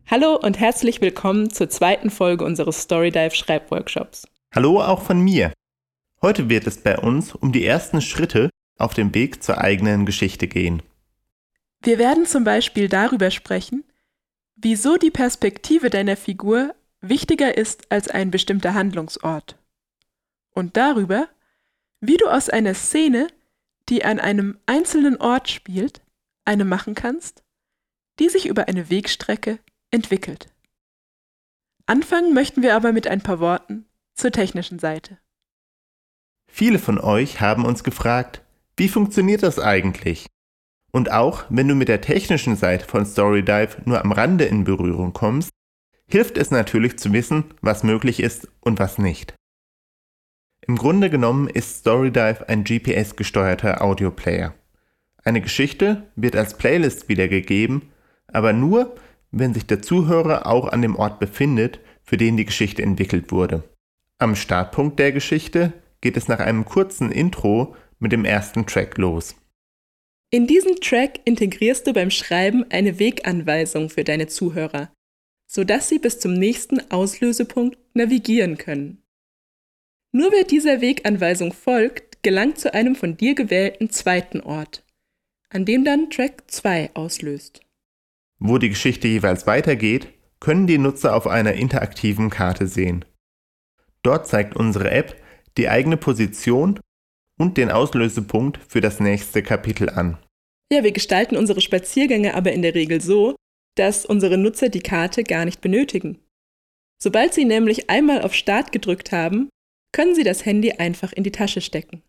Hallo und herzlich willkommen zur zweiten Folge unseres Storydive Schreibworkshops. Hallo auch von mir. Heute wird es bei uns um die ersten Schritte auf dem Weg zur eigenen Geschichte gehen. Wir werden zum Beispiel darüber sprechen, wieso die Perspektive deiner Figur wichtiger ist als ein bestimmter Handlungsort. Und darüber, wie du aus einer Szene, die an einem einzelnen Ort spielt, eine machen kannst, die sich über eine Wegstrecke entwickelt. Anfangen möchten wir aber mit ein paar Worten zur technischen Seite. Viele von euch haben uns gefragt, wie funktioniert das eigentlich? Und auch wenn du mit der technischen Seite von Storydive nur am Rande in Berührung kommst, hilft es natürlich zu wissen, was möglich ist und was nicht. Im Grunde genommen ist Storydive ein GPS-gesteuerter Audioplayer. Eine Geschichte wird als Playlist wiedergegeben, aber nur, wenn sich der Zuhörer auch an dem Ort befindet, für den die Geschichte entwickelt wurde. Am Startpunkt der Geschichte geht es nach einem kurzen Intro mit dem ersten Track los. In diesen Track integrierst du beim Schreiben eine Weganweisung für deine Zuhörer, sodass sie bis zum nächsten Auslösepunkt navigieren können. Nur wer dieser Weganweisung folgt, gelangt zu einem von dir gewählten zweiten Ort, an dem dann Track 2 auslöst. Wo die Geschichte jeweils weitergeht, können die Nutzer auf einer interaktiven Karte sehen. Dort zeigt unsere App die eigene Position und den Auslösepunkt für das nächste Kapitel an. Ja, wir gestalten unsere Spaziergänge aber in der Regel so, dass unsere Nutzer die Karte gar nicht benötigen. Sobald sie nämlich einmal auf Start gedrückt haben, können sie das Handy einfach in die Tasche stecken.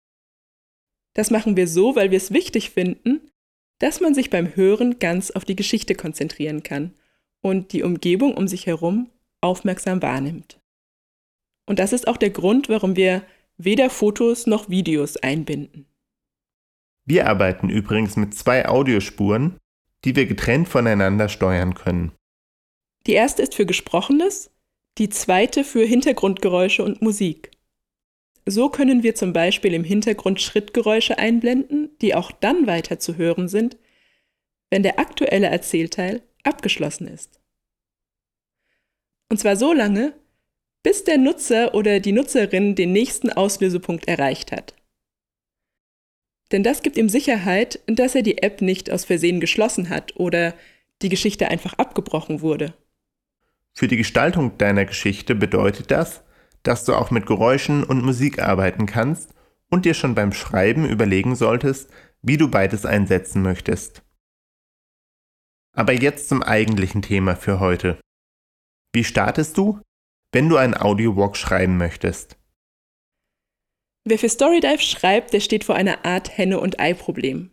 Das machen wir so, weil wir es wichtig finden, dass man sich beim Hören ganz auf die Geschichte konzentrieren kann und die Umgebung um sich herum aufmerksam wahrnimmt. Und das ist auch der Grund, warum wir weder Fotos noch Videos einbinden. Wir arbeiten übrigens mit 2 Audiospuren, die wir getrennt voneinander steuern können. Die erste ist für Gesprochenes, die zweite für Hintergrundgeräusche und Musik. So können wir zum Beispiel im Hintergrund Schrittgeräusche einblenden, die auch dann weiter zu hören sind, wenn der aktuelle Erzählteil abgeschlossen ist. Und zwar so lange, bis der Nutzer oder die Nutzerin den nächsten Auslösepunkt erreicht hat. Denn das gibt ihm Sicherheit, dass er die App nicht aus Versehen geschlossen hat oder die Geschichte einfach abgebrochen wurde. Für die Gestaltung deiner Geschichte bedeutet das, dass du auch mit Geräuschen und Musik arbeiten kannst und dir schon beim Schreiben überlegen solltest, wie du beides einsetzen möchtest. Aber jetzt zum eigentlichen Thema für heute. Wie startest du, wenn du einen Audiowalk schreiben möchtest? Wer für Storydive schreibt, der steht vor einer Art Henne-und-Ei-Problem.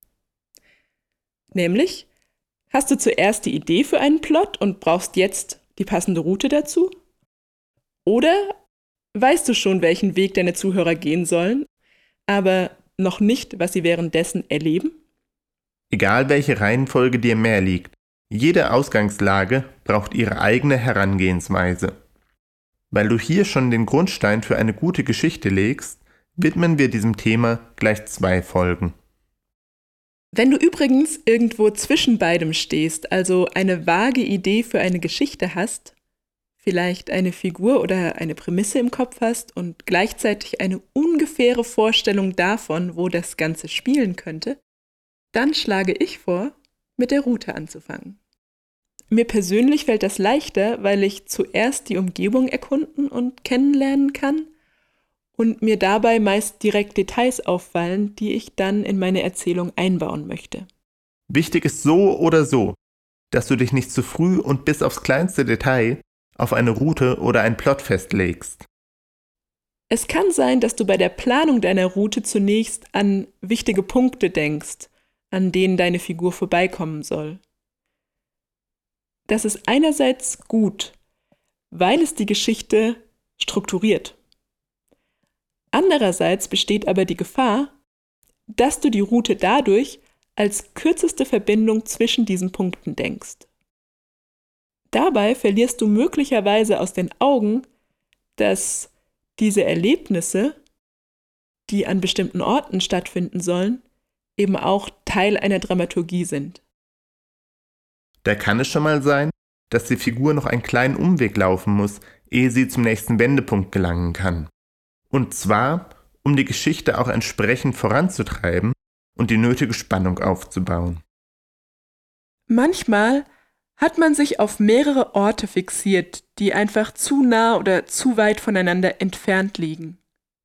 Nämlich, hast du zuerst die Idee für einen Plot und brauchst jetzt die passende Route dazu? Oder weißt du schon, welchen Weg deine Zuhörer gehen sollen, aber noch nicht, was sie währenddessen erleben? Egal welche Reihenfolge dir mehr liegt, jede Ausgangslage braucht ihre eigene Herangehensweise. Weil du hier schon den Grundstein für eine gute Geschichte legst, widmen wir diesem Thema gleich 2 Folgen. Wenn du übrigens irgendwo zwischen beidem stehst, also eine vage Idee für eine Geschichte hast, vielleicht eine Figur oder eine Prämisse im Kopf hast und gleichzeitig eine ungefähre Vorstellung davon, wo das Ganze spielen könnte, dann schlage ich vor, mit der Route anzufangen. Mir persönlich fällt das leichter, weil ich zuerst die Umgebung erkunden und kennenlernen kann und mir dabei meist direkt Details auffallen, die ich dann in meine Erzählung einbauen möchte. Wichtig ist so oder so, dass du dich nicht zu früh und bis aufs kleinste Detail auf eine Route oder einen Plot festlegst. Es kann sein, dass du bei der Planung deiner Route zunächst an wichtige Punkte denkst, an denen deine Figur vorbeikommen soll. Das ist einerseits gut, weil es die Geschichte strukturiert. Andererseits besteht aber die Gefahr, dass du die Route dadurch als kürzeste Verbindung zwischen diesen Punkten denkst. Dabei verlierst du möglicherweise aus den Augen, dass diese Erlebnisse, die an bestimmten Orten stattfinden sollen, eben auch Teil einer Dramaturgie sind. Da kann es schon mal sein, dass die Figur noch einen kleinen Umweg laufen muss, ehe sie zum nächsten Wendepunkt gelangen kann. Und zwar, um die Geschichte auch entsprechend voranzutreiben und die nötige Spannung aufzubauen. Manchmal hat man sich auf mehrere Orte fixiert, die einfach zu nah oder zu weit voneinander entfernt liegen.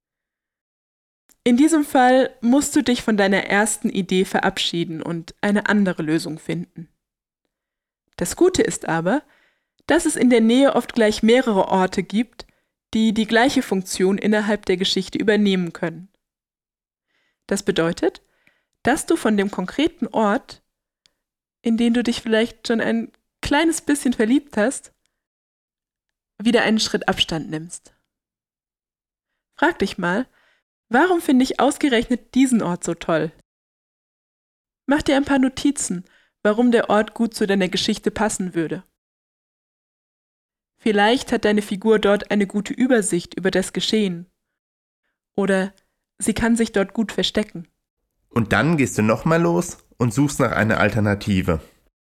In diesem Fall musst du dich von deiner ersten Idee verabschieden und eine andere Lösung finden. Das Gute ist aber, dass es in der Nähe oft gleich mehrere Orte gibt, die die gleiche Funktion innerhalb der Geschichte übernehmen können. Das bedeutet, dass du von dem konkreten Ort, in den du dich vielleicht schon ein kleines bisschen verliebt hast, wieder einen Schritt Abstand nimmst. Frag dich mal, warum finde ich ausgerechnet diesen Ort so toll? Mach dir ein paar Notizen, warum der Ort gut zu deiner Geschichte passen würde. Vielleicht hat deine Figur dort eine gute Übersicht über das Geschehen. Oder sie kann sich dort gut verstecken. Und dann gehst du nochmal los und suchst nach einer Alternative.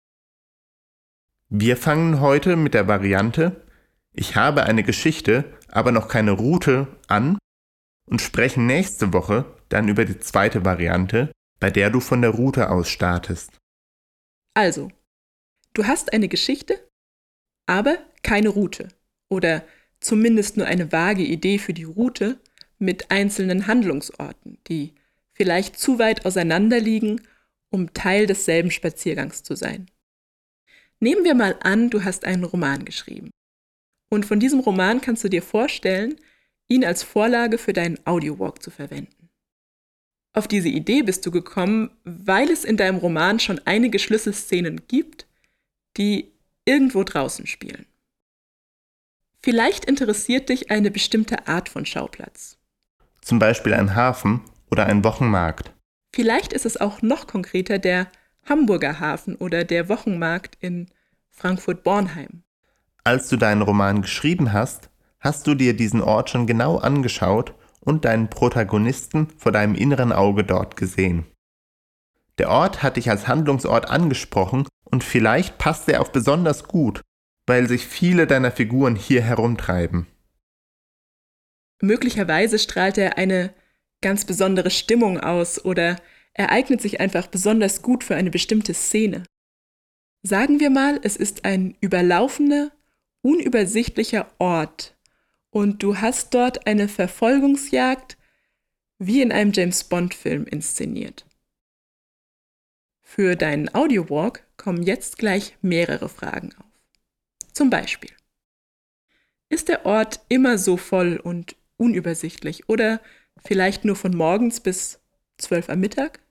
Wir fangen heute mit der Variante „Ich habe eine Geschichte, aber noch keine Route" an und sprechen nächste Woche dann über die zweite Variante, bei der du von der Route aus startest. Also, du hast eine Geschichte, aber keine Route oder zumindest nur eine vage Idee für die Route mit einzelnen Handlungsorten, die vielleicht zu weit auseinander liegen, um Teil desselben Spaziergangs zu sein. Nehmen wir mal an, du hast einen Roman geschrieben. Und von diesem Roman kannst du dir vorstellen, ihn als Vorlage für deinen Audiowalk zu verwenden. Auf diese Idee bist du gekommen, weil es in deinem Roman schon einige Schlüsselszenen gibt, die irgendwo draußen spielen. Vielleicht interessiert dich eine bestimmte Art von Schauplatz. Zum Beispiel ein Hafen oder ein Wochenmarkt. Vielleicht ist es auch noch konkreter der Hamburger Hafen oder der Wochenmarkt in Frankfurt-Bornheim. Als du deinen Roman geschrieben hast, hast du dir diesen Ort schon genau angeschaut und deinen Protagonisten vor deinem inneren Auge dort gesehen. Der Ort hat dich als Handlungsort angesprochen und vielleicht passt er auch besonders gut, weil sich viele deiner Figuren hier herumtreiben. Möglicherweise strahlt er eine ganz besondere Stimmung aus oder er eignet sich einfach besonders gut für eine bestimmte Szene. Sagen wir mal, es ist ein überlaufener, unübersichtlicher Ort und du hast dort eine Verfolgungsjagd wie in einem James-Bond-Film inszeniert. Für deinen Audiowalk kommen jetzt gleich mehrere Fragen auf. Zum Beispiel: Ist der Ort immer so voll und unübersichtlich oder vielleicht nur von morgens bis 12 am Mittag?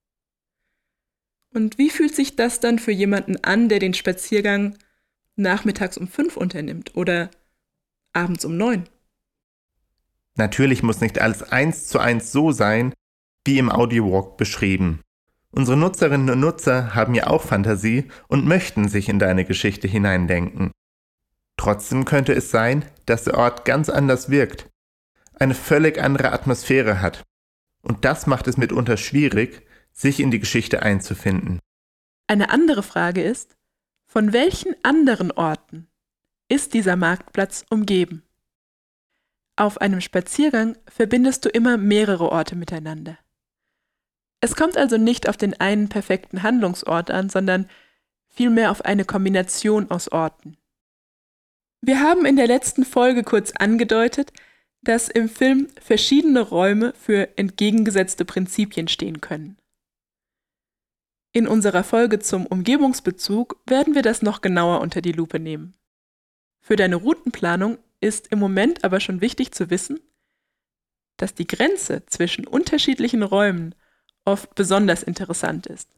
Und wie fühlt sich das dann für jemanden an, der den Spaziergang nachmittags um 5 unternimmt oder abends um 9? Natürlich muss nicht alles 1:1 so sein, wie im Audiowalk beschrieben. Unsere Nutzerinnen und Nutzer haben ja auch Fantasie und möchten sich in deine Geschichte hineindenken. Trotzdem könnte es sein, dass der Ort ganz anders wirkt, eine völlig andere Atmosphäre hat. Und das macht es mitunter schwierig, sich in die Geschichte einzufinden. Eine andere Frage ist, von welchen anderen Orten ist dieser Marktplatz umgeben? Auf einem Spaziergang verbindest du immer mehrere Orte miteinander. Es kommt also nicht auf den einen perfekten Handlungsort an, sondern vielmehr auf eine Kombination aus Orten. Wir haben in der letzten Folge kurz angedeutet, dass im Film verschiedene Räume für entgegengesetzte Prinzipien stehen können. In unserer Folge zum Umgebungsbezug werden wir das noch genauer unter die Lupe nehmen. Für deine Routenplanung ist im Moment aber schon wichtig zu wissen, dass die Grenze zwischen unterschiedlichen Räumen oft besonders interessant ist.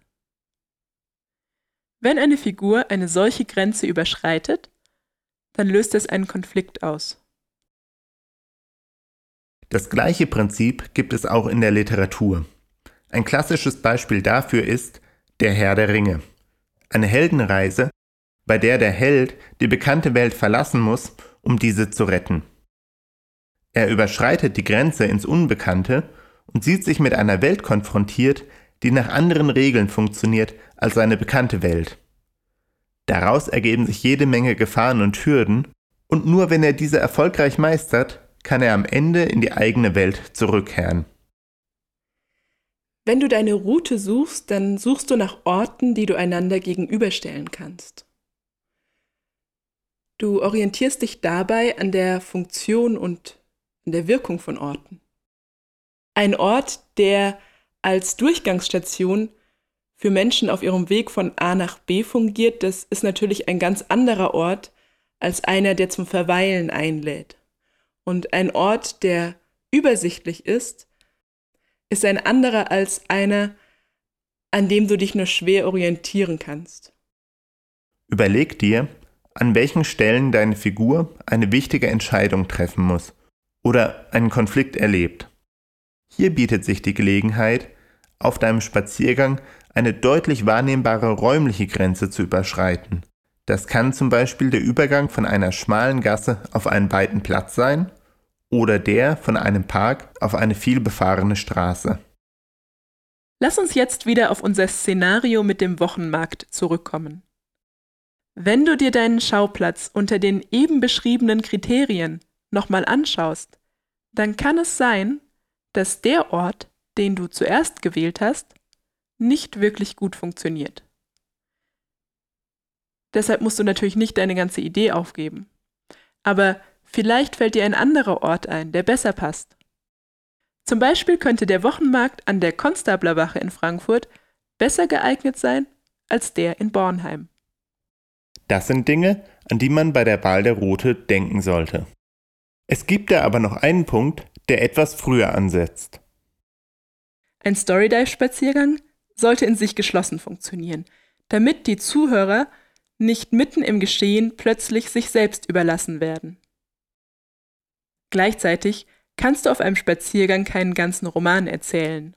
Wenn eine Figur eine solche Grenze überschreitet, dann löst es einen Konflikt aus. Das gleiche Prinzip gibt es auch in der Literatur. Ein klassisches Beispiel dafür ist Der Herr der Ringe. Eine Heldenreise, bei der der Held die bekannte Welt verlassen muss, um diese zu retten. Er überschreitet die Grenze ins Unbekannte und sieht sich mit einer Welt konfrontiert, die nach anderen Regeln funktioniert als seine bekannte Welt. Daraus ergeben sich jede Menge Gefahren und Hürden, und nur wenn er diese erfolgreich meistert, kann er am Ende in die eigene Welt zurückkehren. Wenn du deine Route suchst, dann suchst du nach Orten, die du einander gegenüberstellen kannst. Du orientierst dich dabei an der Funktion und an der Wirkung von Orten. Ein Ort, der als Durchgangsstation für Menschen auf ihrem Weg von A nach B fungiert, das ist natürlich ein ganz anderer Ort als einer, der zum Verweilen einlädt. Und ein Ort, der übersichtlich ist ein anderer als einer, an dem du dich nur schwer orientieren kannst. Überleg dir, an welchen Stellen deine Figur eine wichtige Entscheidung treffen muss oder einen Konflikt erlebt. Hier bietet sich die Gelegenheit, auf deinem Spaziergang eine deutlich wahrnehmbare räumliche Grenze zu überschreiten. Das kann zum Beispiel der Übergang von einer schmalen Gasse auf einen weiten Platz sein oder der von einem Park auf eine vielbefahrene Straße. Lass uns jetzt wieder auf unser Szenario mit dem Wochenmarkt zurückkommen. Wenn du dir deinen Schauplatz unter den eben beschriebenen Kriterien nochmal anschaust, dann kann es sein, dass der Ort, den du zuerst gewählt hast, nicht wirklich gut funktioniert. Deshalb musst du natürlich nicht deine ganze Idee aufgeben. Aber vielleicht fällt dir ein anderer Ort ein, der besser passt. Zum Beispiel könnte der Wochenmarkt an der Konstablerwache in Frankfurt besser geeignet sein als der in Bornheim. Das sind Dinge, an die man bei der Wahl der Route denken sollte. Es gibt da aber noch einen Punkt, der etwas früher ansetzt. Ein Storydive-Spaziergang sollte in sich geschlossen funktionieren, damit die Zuhörer nicht mitten im Geschehen plötzlich sich selbst überlassen werden. Gleichzeitig kannst du auf einem Spaziergang keinen ganzen Roman erzählen.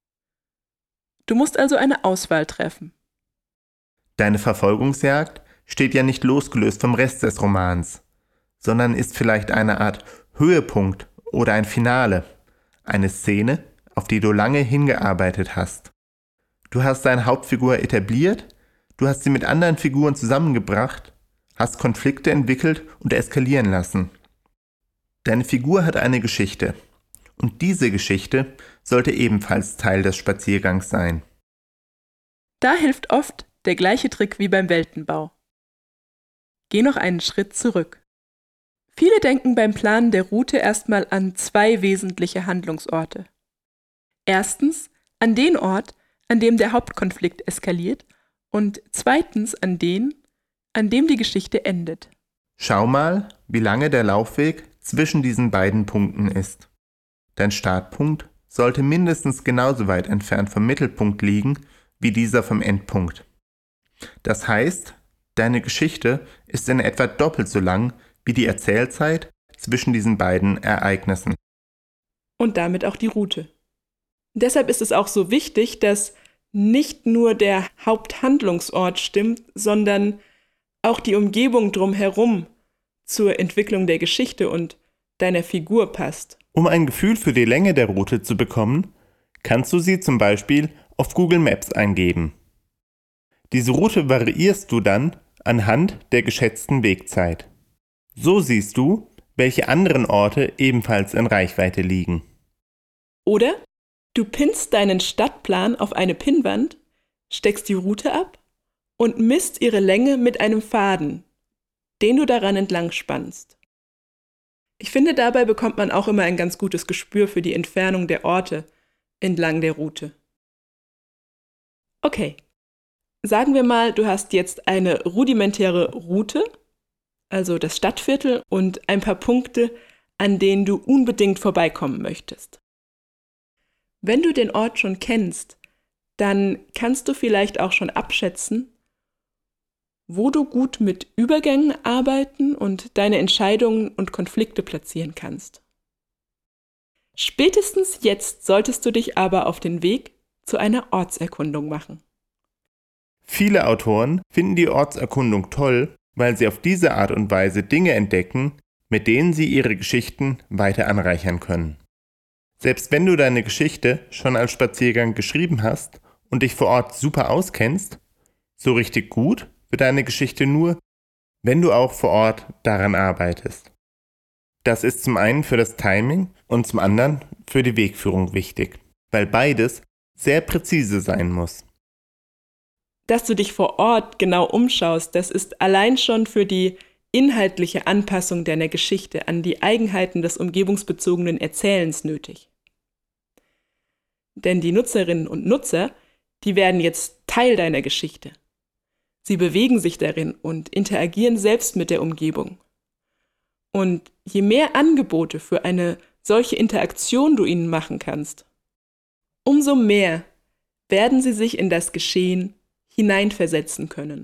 Du musst also eine Auswahl treffen. Deine Verfolgungsjagd steht ja nicht losgelöst vom Rest des Romans, sondern ist vielleicht eine Art Höhepunkt oder ein Finale, eine Szene, auf die du lange hingearbeitet hast. Du hast deine Hauptfigur etabliert, du hast sie mit anderen Figuren zusammengebracht, hast Konflikte entwickelt und eskalieren lassen. Deine Figur hat eine Geschichte und diese Geschichte sollte ebenfalls Teil des Spaziergangs sein. Da hilft oft der gleiche Trick wie beim Weltenbau. Geh noch einen Schritt zurück. Viele denken beim Planen der Route erstmal an zwei wesentliche Handlungsorte. Erstens an den Ort, an dem der Hauptkonflikt eskaliert, und zweitens an den, an dem die Geschichte endet. Schau mal, wie lange der Laufweg zwischen diesen beiden Punkten ist. Dein Startpunkt sollte mindestens genauso weit entfernt vom Mittelpunkt liegen, wie dieser vom Endpunkt. Das heißt, deine Geschichte ist in etwa doppelt so lang wie die Erzählzeit zwischen diesen beiden Ereignissen. Und damit auch die Route. Deshalb ist es auch so wichtig, dass nicht nur der Haupthandlungsort stimmt, sondern auch die Umgebung drumherum zur Entwicklung der Geschichte und deiner Figur passt. Um ein Gefühl für die Länge der Route zu bekommen, kannst du sie zum Beispiel auf Google Maps eingeben. Diese Route variierst du dann anhand der geschätzten Wegzeit. So siehst du, welche anderen Orte ebenfalls in Reichweite liegen. Oder du pinnst deinen Stadtplan auf eine Pinnwand, steckst die Route ab und misst ihre Länge mit einem Faden, den du daran entlang spannst. Ich finde, dabei bekommt man auch immer ein ganz gutes Gespür für die Entfernung der Orte entlang der Route. Okay, sagen wir mal, du hast jetzt eine rudimentäre Route, also das Stadtviertel und ein paar Punkte, an denen du unbedingt vorbeikommen möchtest. Wenn du den Ort schon kennst, dann kannst du vielleicht auch schon abschätzen, wo du gut mit Übergängen arbeiten und deine Entscheidungen und Konflikte platzieren kannst. Spätestens jetzt solltest du dich aber auf den Weg zu einer Ortserkundung machen. Viele Autoren finden die Ortserkundung toll, weil sie auf diese Art und Weise Dinge entdecken, mit denen sie ihre Geschichten weiter anreichern können. Selbst wenn du deine Geschichte schon als Spaziergang geschrieben hast und dich vor Ort super auskennst, so richtig gut für deine Geschichte nur, wenn du auch vor Ort daran arbeitest. Das ist zum einen für das Timing und zum anderen für die Wegführung wichtig, weil beides sehr präzise sein muss. Dass du dich vor Ort genau umschaust, das ist allein schon für die inhaltliche Anpassung deiner Geschichte an die Eigenheiten des umgebungsbezogenen Erzählens nötig. Denn die Nutzerinnen und Nutzer, die werden jetzt Teil deiner Geschichte. Sie bewegen sich darin und interagieren selbst mit der Umgebung. Und je mehr Angebote für eine solche Interaktion du ihnen machen kannst, umso mehr werden sie sich in das Geschehen hineinversetzen können.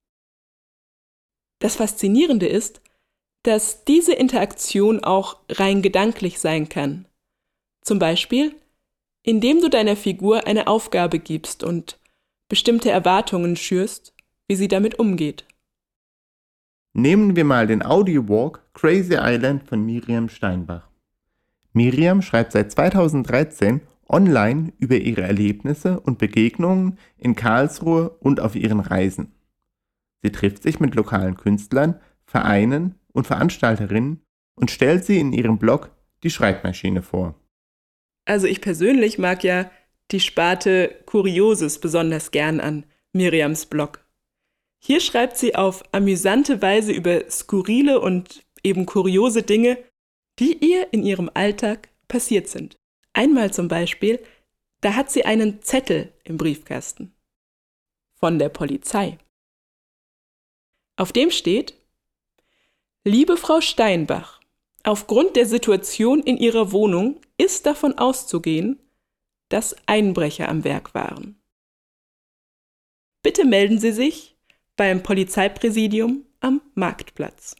Das Faszinierende ist, dass diese Interaktion auch rein gedanklich sein kann. Zum Beispiel, indem du deiner Figur eine Aufgabe gibst und bestimmte Erwartungen schürst, wie sie damit umgeht. Nehmen wir mal den Audiowalk Crazy Island von Miriam Steinbach. Miriam schreibt seit 2013 online über ihre Erlebnisse und Begegnungen in Karlsruhe und auf ihren Reisen. Sie trifft sich mit lokalen Künstlern, Vereinen und Veranstalterinnen und stellt sie in ihrem Blog Die Schreibmaschine vor. Also ich persönlich mag ja die Sparte Kurioses besonders gern an Miriams Blog. Hier schreibt sie auf amüsante Weise über skurrile und eben kuriose Dinge, die ihr in ihrem Alltag passiert sind. Einmal zum Beispiel, da hat sie einen Zettel im Briefkasten von der Polizei. Auf dem steht: Liebe Frau Steinbach, aufgrund der Situation in Ihrer Wohnung ist davon auszugehen, dass Einbrecher am Werk waren. Bitte melden Sie sich beim Polizeipräsidium am Marktplatz.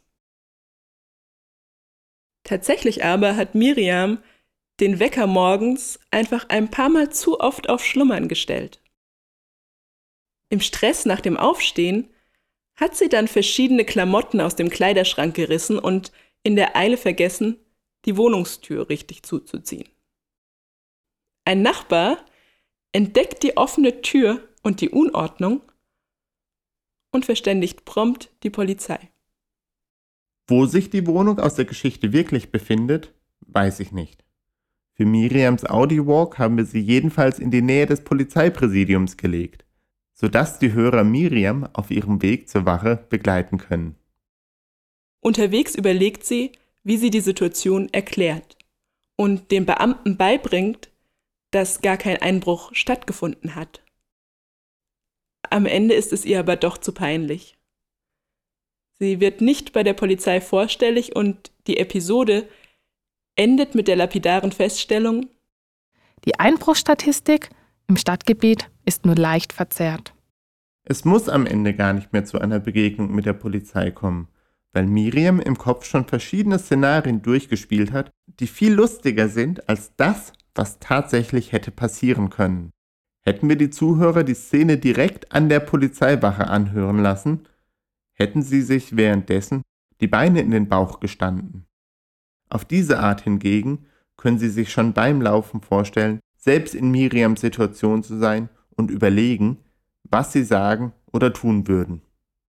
Tatsächlich aber hat Miriam den Wecker morgens einfach ein paar Mal zu oft auf Schlummern gestellt. Im Stress nach dem Aufstehen hat sie dann verschiedene Klamotten aus dem Kleiderschrank gerissen und in der Eile vergessen, die Wohnungstür richtig zuzuziehen. Ein Nachbar entdeckt die offene Tür und die Unordnung und verständigt prompt die Polizei. Wo sich die Wohnung aus der Geschichte wirklich befindet, weiß ich nicht. Für Miriams Audiowalk haben wir sie jedenfalls in die Nähe des Polizeipräsidiums gelegt, sodass die Hörer Miriam auf ihrem Weg zur Wache begleiten können. Unterwegs überlegt sie, wie sie die Situation erklärt und dem Beamten beibringt, dass gar kein Einbruch stattgefunden hat. Am Ende ist es ihr aber doch zu peinlich. Sie wird nicht bei der Polizei vorstellig und die Episode endet mit der lapidaren Feststellung: Die Einbruchsstatistik im Stadtgebiet ist nur leicht verzerrt. Es muss am Ende gar nicht mehr zu einer Begegnung mit der Polizei kommen, weil Miriam im Kopf schon verschiedene Szenarien durchgespielt hat, die viel lustiger sind als das, was tatsächlich hätte passieren können. Hätten wir die Zuhörer die Szene direkt an der Polizeiwache anhören lassen, hätten sie sich währenddessen die Beine in den Bauch gestanden. Auf diese Art hingegen können sie sich schon beim Laufen vorstellen, selbst in Miriams Situation zu sein und überlegen, was sie sagen oder tun würden.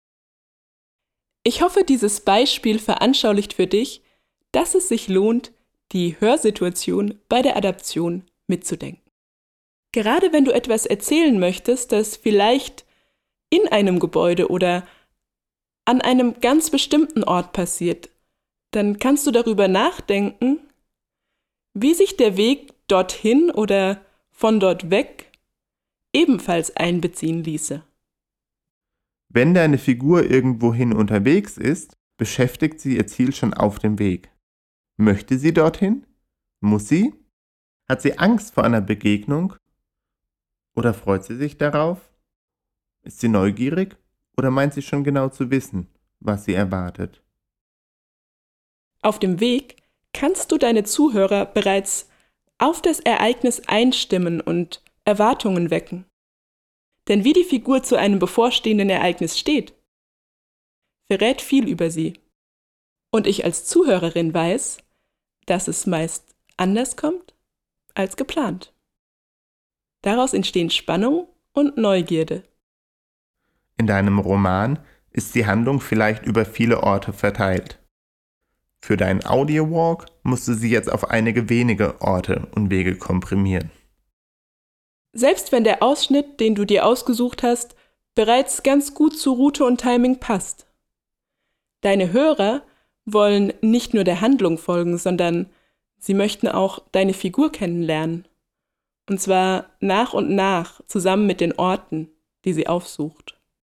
Ich hoffe, dieses Beispiel veranschaulicht für dich, dass es sich lohnt, die Hörsituation bei der Adaption mitzudenken. Gerade wenn du etwas erzählen möchtest, das vielleicht in einem Gebäude oder an einem ganz bestimmten Ort passiert, dann kannst du darüber nachdenken, wie sich der Weg dorthin oder von dort weg ebenfalls einbeziehen ließe. Wenn deine Figur irgendwohin unterwegs ist, beschäftigt sie ihr Ziel schon auf dem Weg. Möchte sie dorthin? Muss sie? Hat sie Angst vor einer Begegnung? Oder freut sie sich darauf? Ist sie neugierig oder meint sie schon genau zu wissen, was sie erwartet? Auf dem Weg kannst du deine Zuhörer bereits auf das Ereignis einstimmen und Erwartungen wecken. Denn wie die Figur zu einem bevorstehenden Ereignis steht, verrät viel über sie. Und ich als Zuhörerin weiß, dass es meist anders kommt als geplant. Daraus entstehen Spannung und Neugierde. In deinem Roman ist die Handlung vielleicht über viele Orte verteilt. Für deinen Audio-Walk musst du sie jetzt auf einige wenige Orte und Wege komprimieren. Selbst wenn der Ausschnitt, den du dir ausgesucht hast, bereits ganz gut zu Route und Timing passt. Deine Hörer wollen nicht nur der Handlung folgen, sondern sie möchten auch deine Figur kennenlernen. Und zwar nach und nach, zusammen mit den Orten, die sie aufsucht.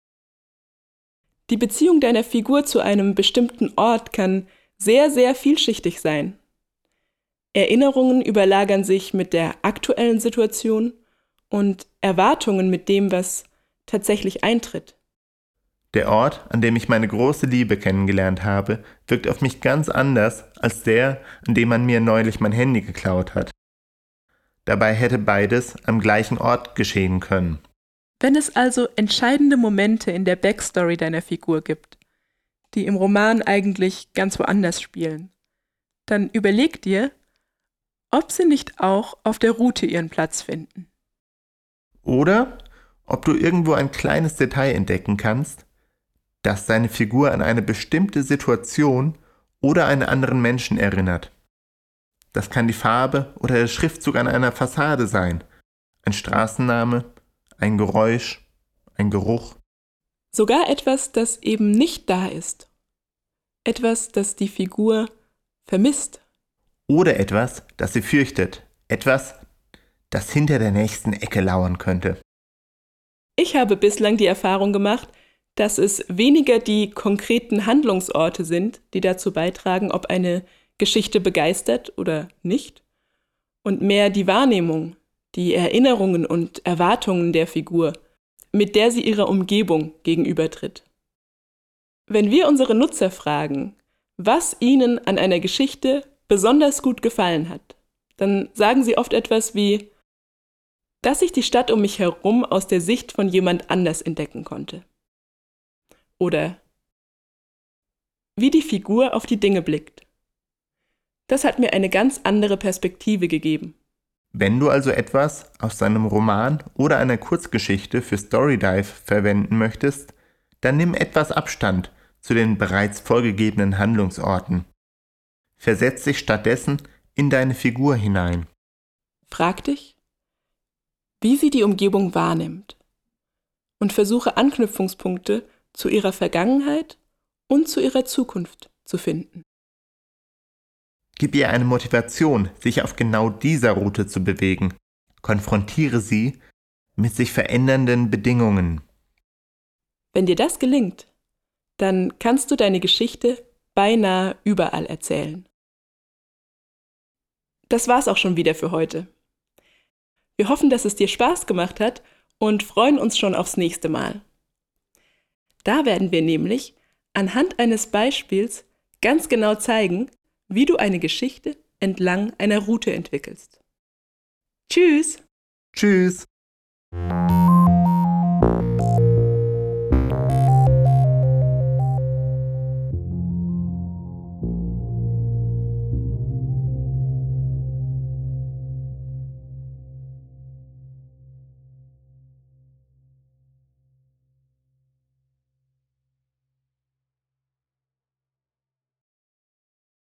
Die Beziehung deiner Figur zu einem bestimmten Ort kann sehr, sehr vielschichtig sein. Erinnerungen überlagern sich mit der aktuellen Situation und Erwartungen mit dem, was tatsächlich eintritt. Der Ort, an dem ich meine große Liebe kennengelernt habe, wirkt auf mich ganz anders als der, an dem man mir neulich mein Handy geklaut hat. Dabei hätte beides am gleichen Ort geschehen können. Wenn es also entscheidende Momente in der Backstory deiner Figur gibt, die im Roman eigentlich ganz woanders spielen, dann überleg dir, ob sie nicht auch auf der Route ihren Platz finden. Oder ob du irgendwo ein kleines Detail entdecken kannst, das deine Figur an eine bestimmte Situation oder einen anderen Menschen erinnert. Das kann die Farbe oder der Schriftzug an einer Fassade sein, ein Straßenname, ein Geräusch, ein Geruch. Sogar etwas, das eben nicht da ist. Etwas, das die Figur vermisst. Oder etwas, das sie fürchtet. Etwas, das hinter der nächsten Ecke lauern könnte. Ich habe bislang die Erfahrung gemacht, dass es weniger die konkreten Handlungsorte sind, die dazu beitragen, ob eine Geschichte begeistert oder nicht, und mehr die Wahrnehmung, die Erinnerungen und Erwartungen der Figur, mit der sie ihrer Umgebung gegenübertritt. Wenn wir unsere Nutzer fragen, was ihnen an einer Geschichte besonders gut gefallen hat, dann sagen sie oft etwas wie, dass ich die Stadt um mich herum aus der Sicht von jemand anders entdecken konnte. Oder wie die Figur auf die Dinge blickt. Das hat mir eine ganz andere Perspektive gegeben. Wenn du also etwas aus deinem Roman oder einer Kurzgeschichte für Storydive verwenden möchtest, dann nimm etwas Abstand zu den bereits vorgegebenen Handlungsorten. Versetz dich stattdessen in deine Figur hinein. Frag dich, wie sie die Umgebung wahrnimmt und versuche Anknüpfungspunkte zu ihrer Vergangenheit und zu ihrer Zukunft zu finden. Gib ihr eine Motivation, sich auf genau dieser Route zu bewegen. Konfrontiere sie mit sich verändernden Bedingungen. Wenn dir das gelingt, dann kannst du deine Geschichte beinahe überall erzählen. Das war's auch schon wieder für heute. Wir hoffen, dass es dir Spaß gemacht hat und freuen uns schon aufs nächste Mal. Da werden wir nämlich anhand eines Beispiels ganz genau zeigen, wie du eine Geschichte entlang einer Route entwickelst. Tschüss! Tschüss!